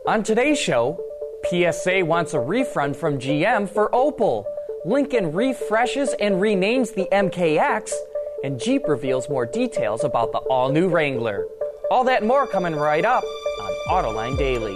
On today's show, PSA wants a refund from GM for Opel. Lincoln refreshes and renames the MKX, and Jeep reveals more details about the all-new Wrangler. All that and more coming right up on Autoline Daily.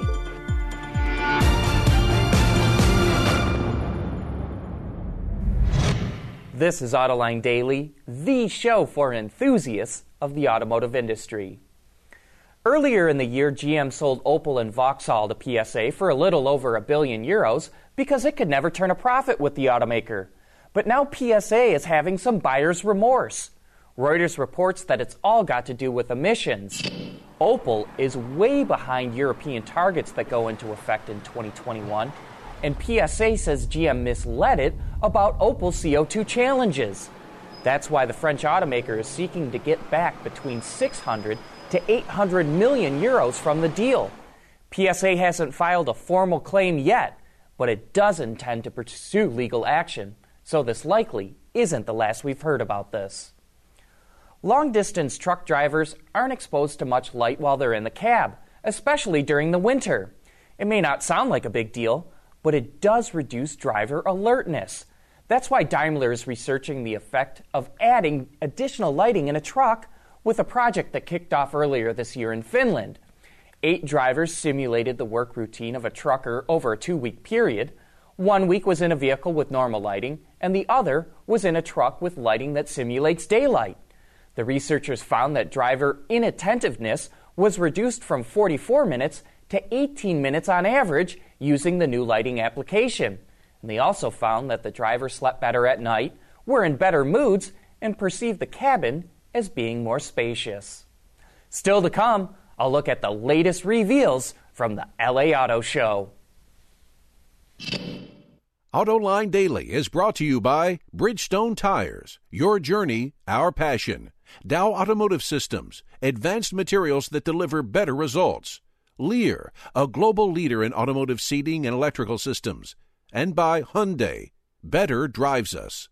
This is Autoline Daily, the show for enthusiasts of the automotive industry. Earlier in the year, GM sold Opel and Vauxhall to PSA for a little over €1 billion because it could never turn a profit with the automaker. But now PSA is having some buyer's remorse. Reuters reports that it's all got to do with emissions. Opel is way behind European targets that go into effect in 2021, and PSA says GM misled it about Opel's CO2 challenges. That's why the French automaker is seeking to get back between 600 to 800 million euros from the deal. PSA hasn't filed a formal claim yet, but it does intend to pursue legal action, so this likely isn't the last we've heard about this. Long-distance truck drivers aren't exposed to much light while they're in the cab, especially during the winter. It may not sound like a big deal, but it does reduce driver alertness. That's why Daimler is researching the effect of adding additional lighting in a truck with a project that kicked off earlier this year in Finland. 8 drivers simulated the work routine of a trucker over a 2-week period. 1 week was in a vehicle with normal lighting, and the other was in a truck with lighting that simulates daylight. The researchers found that driver inattentiveness was reduced from 44 minutes to 18 minutes on average using the new lighting application. And they also found that the driver slept better at night, were in better moods, and perceived the cabin as being more spacious. Still to come, I'll look at the latest reveals from the LA Auto Show. Autoline Daily is brought to you by Bridgestone Tires, your journey, our passion. Dow Automotive Systems, advanced materials that deliver better results. Lear, a global leader in automotive seating and electrical systems. And by Hyundai, better drives us.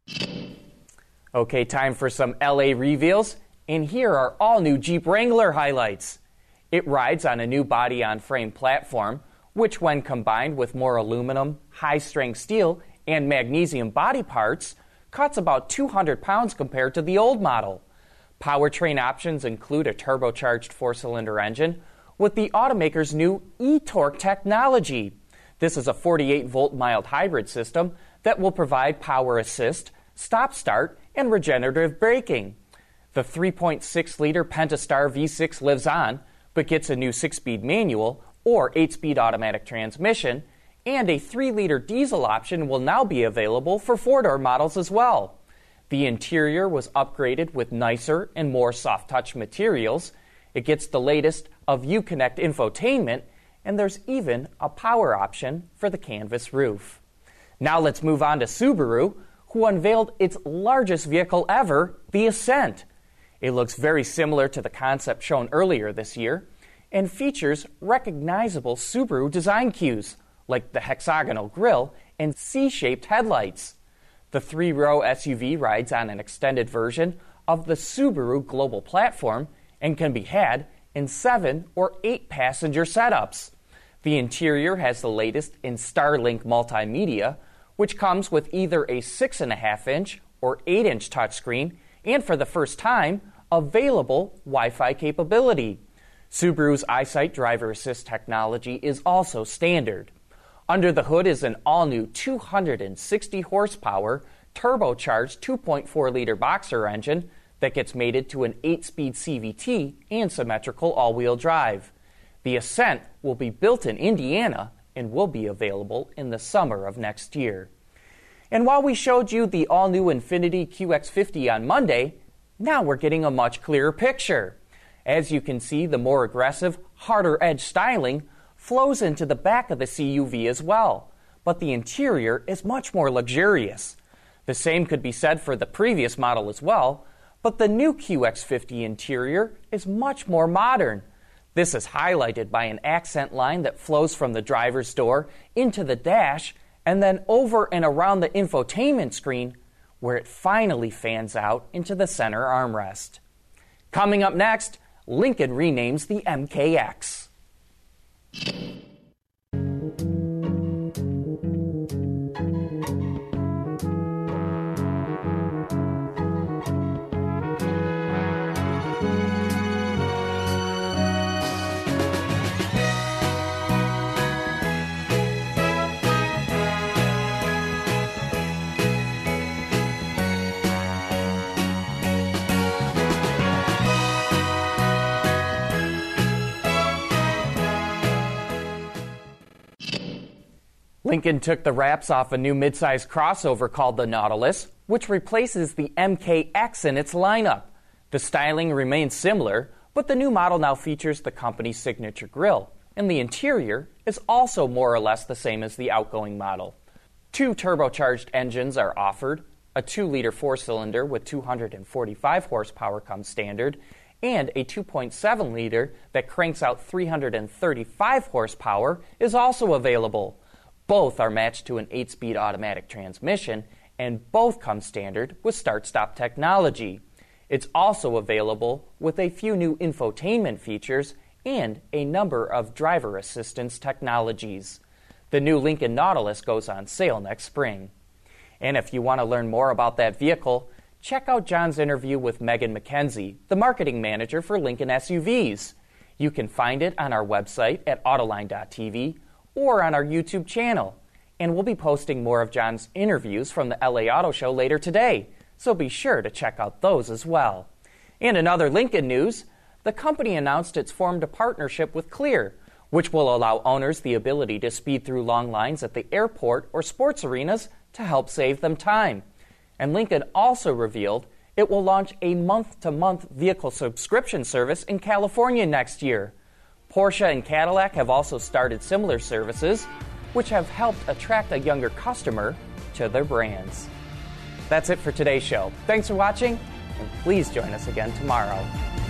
Okay, time for some LA reveals, and here are all new Jeep Wrangler highlights. It rides on a new body-on-frame platform, which when combined with more aluminum, high-strength steel, and magnesium body parts, cuts about 200 pounds compared to the old model. Powertrain options include a turbocharged 4-cylinder engine with the automaker's new e-Torque technology. This is a 48-volt mild hybrid system that will provide power assist, stop-start, and regenerative braking. The 3.6-liter Pentastar V6 lives on, but gets a new 6-speed manual or 8-speed automatic transmission, and a 3-liter diesel option will now be available for 4-door models as well. The interior was upgraded with nicer and more soft-touch materials. It gets the latest of Uconnect infotainment, and there's even a power option for the canvas roof. Now let's move on to Subaru, who unveiled its largest vehicle ever, the Ascent. It looks very similar to the concept shown earlier this year and features recognizable Subaru design cues, like the hexagonal grille and C-shaped headlights. The 3-row SUV rides on an extended version of the Subaru Global Platform and can be had in 7 or 8 passenger setups. The interior has the latest in Starlink multimedia, which comes with either a 6.5-inch or 8-inch touchscreen and, for the first time, available Wi-Fi capability. Subaru's EyeSight driver assist technology is also standard. Under the hood is an all-new 260 horsepower turbocharged 2.4-liter Boxer engine that gets mated to an 8-speed CVT and symmetrical all-wheel drive. The Ascent will be built in Indiana and will be available in the summer of next year. And while we showed you the all-new Infiniti QX50 on Monday, now we're getting a much clearer picture. As you can see, the more aggressive, harder edge styling flows into the back of the CUV as well, but the interior is much more luxurious. The same could be said for the previous model as well, but the new QX50 interior is much more modern. This is highlighted by an accent line that flows from the driver's door into the dash and then over and around the infotainment screen, where it finally fans out into the center armrest. Coming up next, Lincoln renames the MKX. Lincoln took the wraps off a new midsize crossover called the Nautilus, which replaces the MKX in its lineup. The styling remains similar, but the new model now features the company's signature grille, and the interior is also more or less the same as the outgoing model. 2 turbocharged engines are offered. A 2-liter 4-cylinder with 245 horsepower comes standard, and a 2.7-liter that cranks out 335 horsepower is also available. Both are matched to an 8-speed automatic transmission, and both come standard with start-stop technology. It's also available with a few new infotainment features and a number of driver assistance technologies. The new Lincoln Nautilus goes on sale next spring. And if you want to learn more about that vehicle, check out John's interview with Megan McKenzie, the marketing manager for Lincoln SUVs. You can find it on our website at Autoline.tv or on our YouTube channel. And we'll be posting more of John's interviews from the LA Auto Show later today, so be sure to check out those as well. And in other Lincoln news, the company announced it's formed a partnership with Clear, which will allow owners the ability to speed through long lines at the airport or sports arenas to help save them time. And Lincoln also revealed it will launch a month-to-month vehicle subscription service in California next year. Porsche and Cadillac have also started similar services, which have helped attract a younger customer to their brands. That's it for today's show. Thanks for watching, and please join us again tomorrow.